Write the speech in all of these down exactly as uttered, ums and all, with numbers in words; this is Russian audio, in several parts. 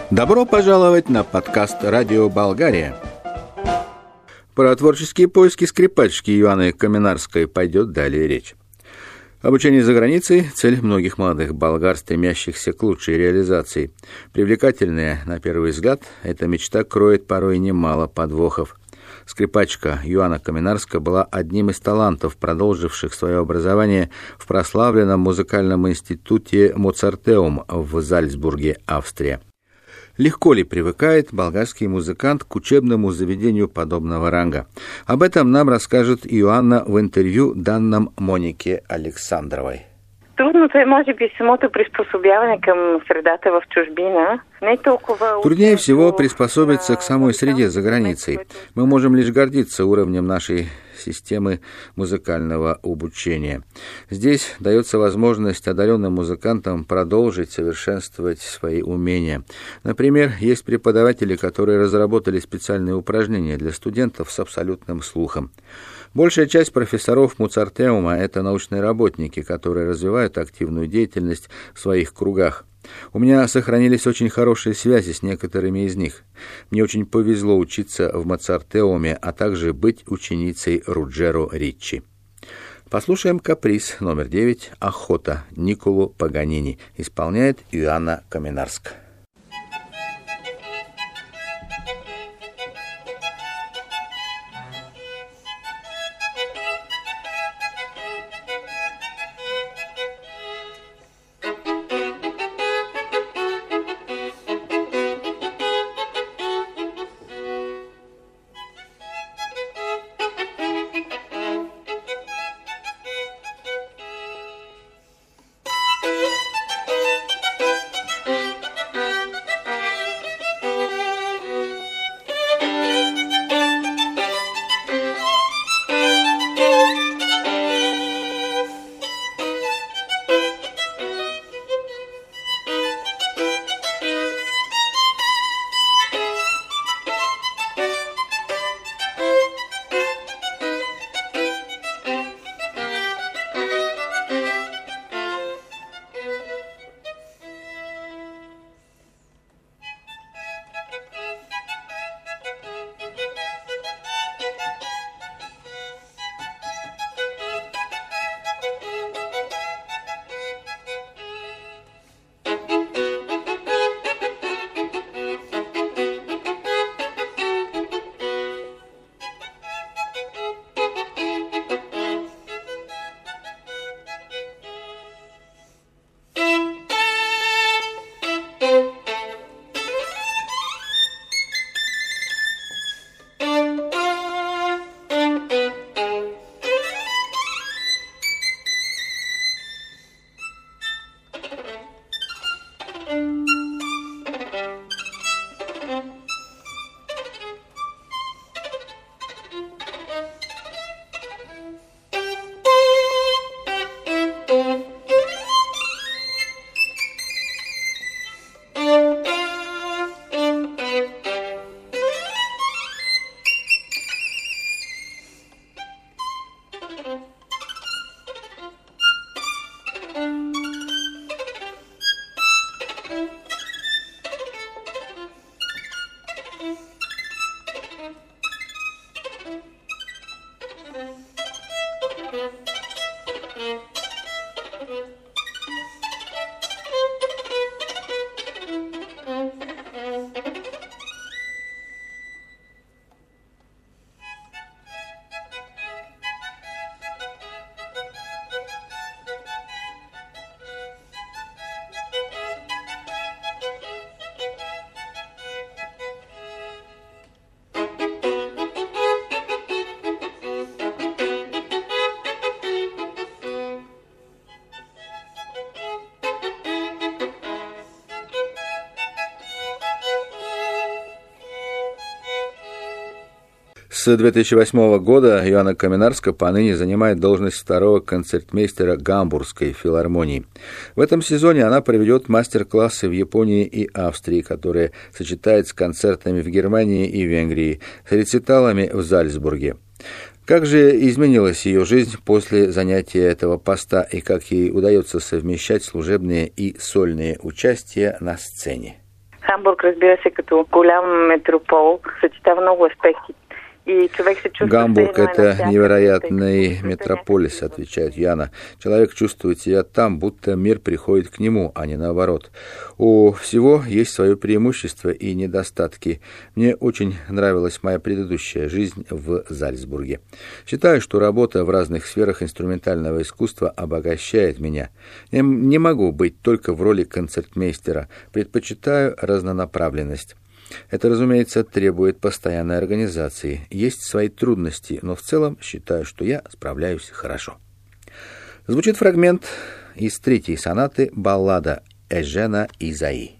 Добро пожаловать на подкаст «Радио Болгария». Про творческие поиски скрипачки Иоанны Каменарской пойдет далее речь. Обучение за границей – цель многих молодых болгар, стремящихся к лучшей реализации. Привлекательная, на первый взгляд, эта мечта кроет порой немало подвохов. Скрипачка Иоанна Каменарска была одним из талантов, продолживших свое образование в прославленном музыкальном институте «Моцартеум» в Зальцбурге, Австрия. Легко ли привыкает болгарский музыкант к учебному заведению подобного ранга? Об этом нам расскажет Иоанна в интервью, данном Монике Александровой. Трудното е, може би, самото приспособяване към средата в чужбина. Не толкова... Труднее всего приспособиться к самой среде за границей. Мы можем лишь гордиться уровнем нашей системы музыкального обучения. Здесь дается возможность одаренным музыкантам продолжить совершенствовать свои умения. Например, есть преподаватели, которые разработали специальные упражнения для студентов с абсолютным слухом. Большая часть профессоров Моцартеума – это научные работники, которые развивают активную деятельность в своих кругах. У меня сохранились очень хорошие связи с некоторыми из них. Мне очень повезло учиться в Моцартеуме, а также быть ученицей Руджеро Риччи. Послушаем каприз номер девять «Охота» Никколо Паганини. Исполняет Иоанна Каменарска. С две тысячи восьмого года Иоанна Каменарска поныне занимает должность второго концертмейстера Гамбургской филармонии. В этом сезоне она проведет мастер-классы в Японии и Австрии, которые сочетает с концертами в Германии и Венгрии, с рециталами в Зальцбурге. Как же изменилась ее жизнь после занятия этого поста и как ей удается совмещать служебные и сольные участия на сцене? Хамбург, разбира се, като голям метропол, съчетава много аспекти. Гамбург – это невероятный метрополис, отвечает Яна. Человек чувствует себя там, будто мир приходит к нему, а не наоборот. У всего есть свое преимущество и недостатки. Мне очень нравилась моя предыдущая жизнь в Зальцбурге. Считаю, что работа в разных сферах инструментального искусства обогащает меня. Я не могу быть только в роли концертмейстера. Предпочитаю разнонаправленность. Это, разумеется, требует постоянной организации. Есть свои трудности, но в целом считаю, что я справляюсь хорошо. Звучит фрагмент из третьей сонаты баллада Эжена Изаи.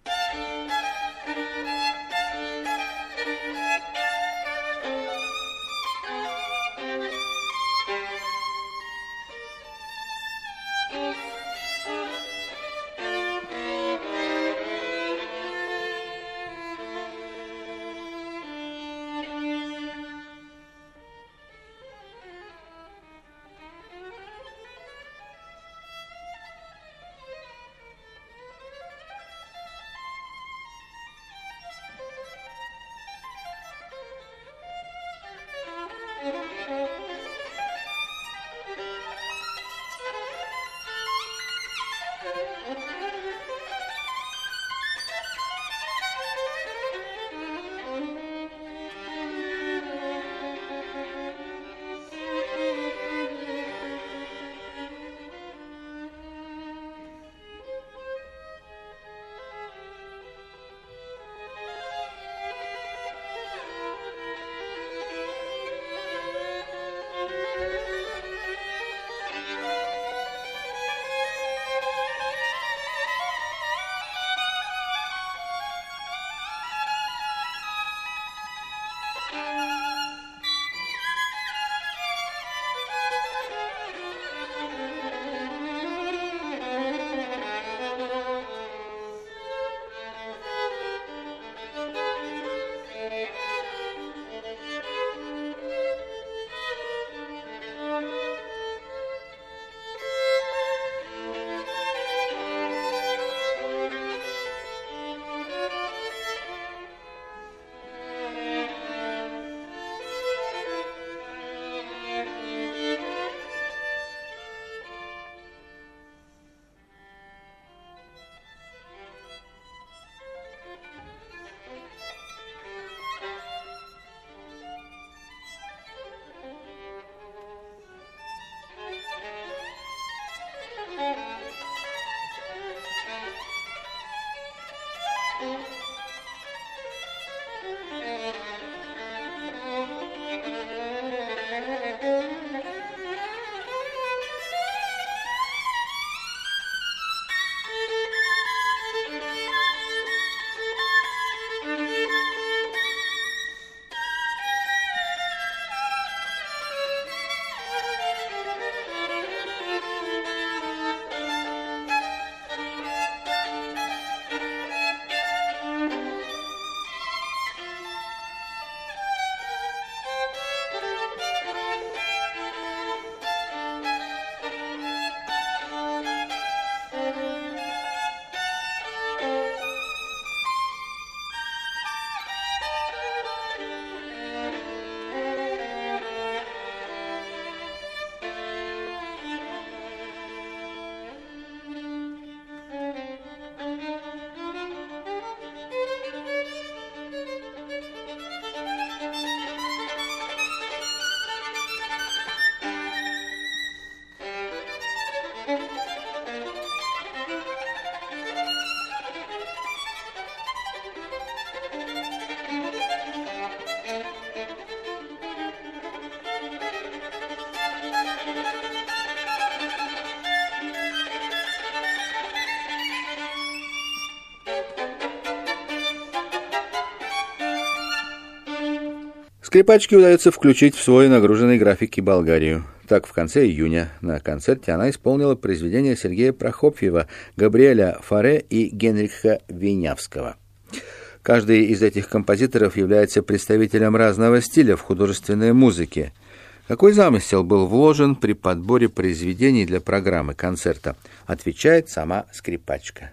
Скрипачке удается включить в свой нагруженный график и Болгарию. Так, в конце июня на концерте она исполнила произведения Сергея Прокофьева, Габриэля Фаре и Генриха Винявского. Каждый из этих композиторов является представителем разного стиля в художественной музыке. Какой замысел был вложен при подборе произведений для программы концерта, отвечает сама скрипачка.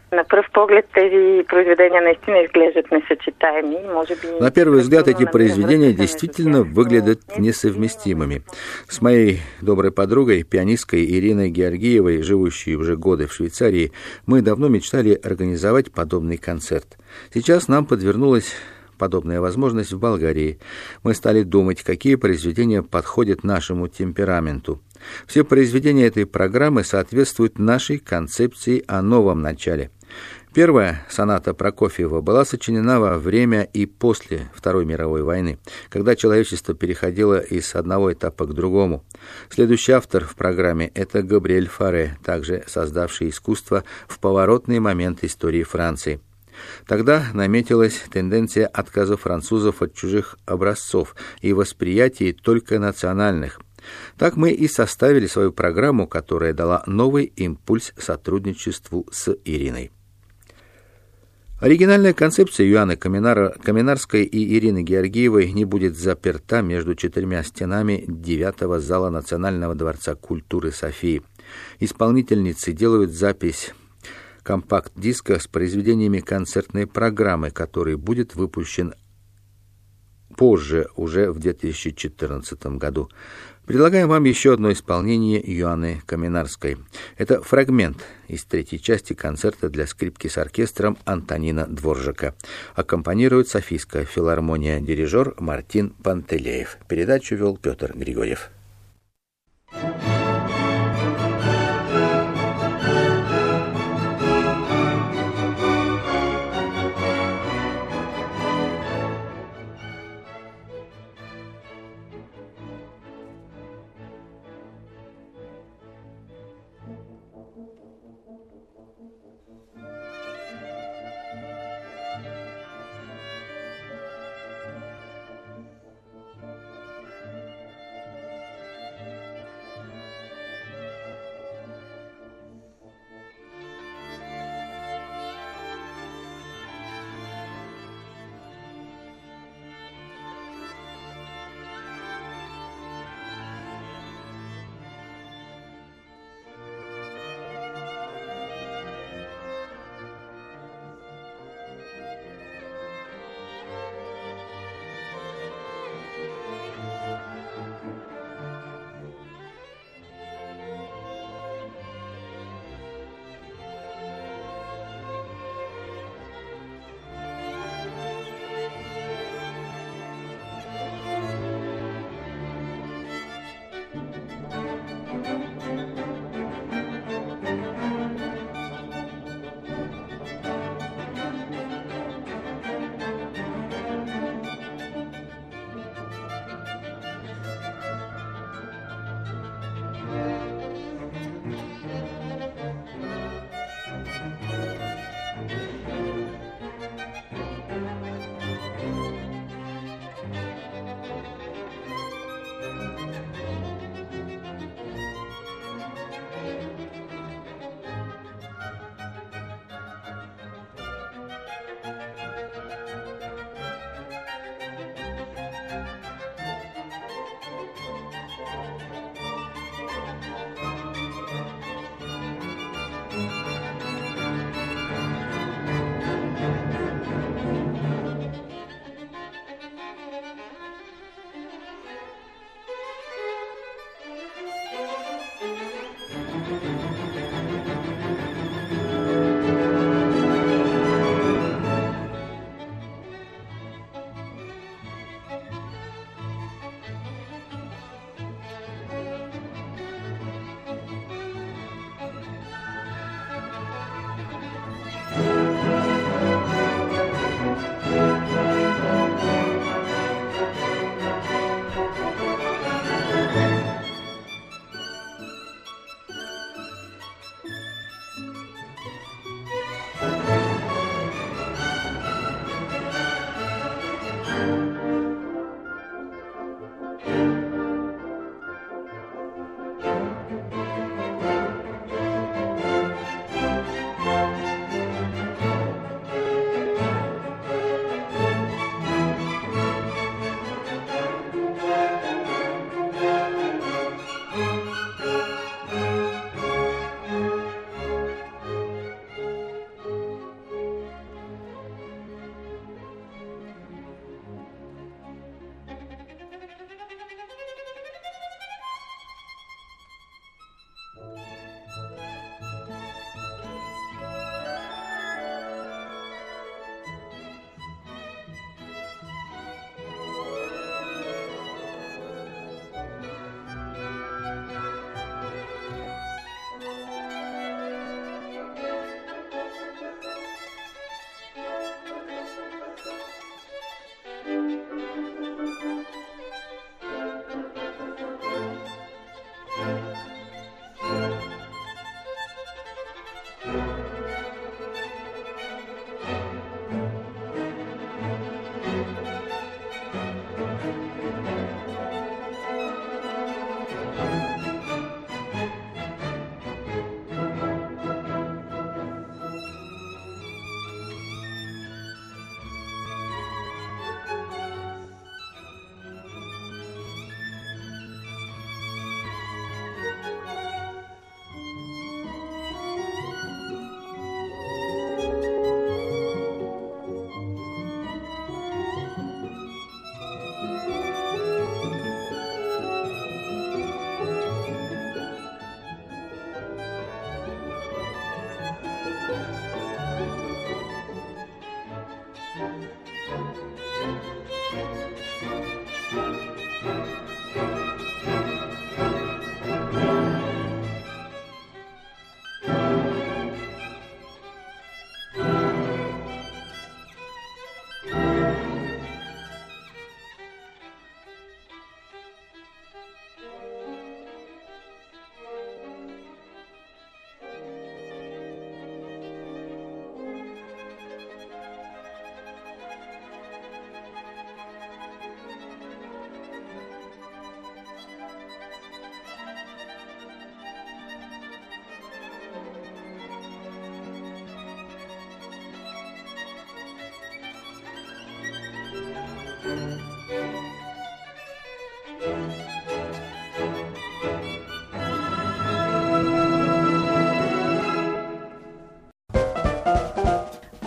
На пръв поглед тези произведения наистина изглеждат несъчетаеми. Може би... На первый взгляд эти произведения действительно выглядят несовместимыми. С моей доброй подругой, пианисткой Ириной Георгиевой, живущей уже годы в Швейцарии, мы давно мечтали организовать подобный концерт. Сейчас нам подвернулась подобная возможность в Болгарии. Мы стали думать, какие произведения подходят нашему темпераменту. Все произведения этой программы соответствуют нашей концепции о новом начале. Первая соната Прокофьева была сочинена во время и после Второй мировой войны, когда человечество переходило из одного этапа к другому. Следующий автор в программе – это Габриэль Фаре, также создавший искусство в поворотный момент истории Франции. Тогда наметилась тенденция отказа французов от чужих образцов и восприятия только национальных. Так мы и составили свою программу, которая дала новый импульс сотрудничеству с Ириной. Оригинальная концепция Иоанны Каминара, Каминарской и Ирины Георгиевой не будет заперта между четырьмя стенами девятого зала Национального дворца культуры Софии. Исполнительницы делают запись компакт-диска с произведениями концертной программы, который будет выпущен позже, уже в две тысячи четырнадцатом году. Предлагаем вам еще одно исполнение Иоанны Каминарской. Это фрагмент из третьей части концерта для скрипки с оркестром Антонина Дворжака. Аккомпанирует Софийская филармония, дирижер Мартин Пантелеев. Передачу вел Петр Григорьев.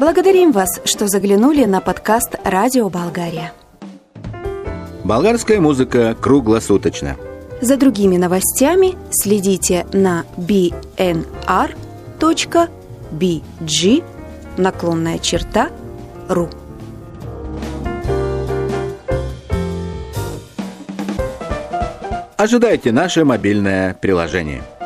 Благодарим вас, что заглянули на подкаст «Радио Болгария». Болгарская музыка круглосуточно. За другими новостями следите на би эн ар точка би джи наклонная черта ру. Ожидайте наше мобильное приложение.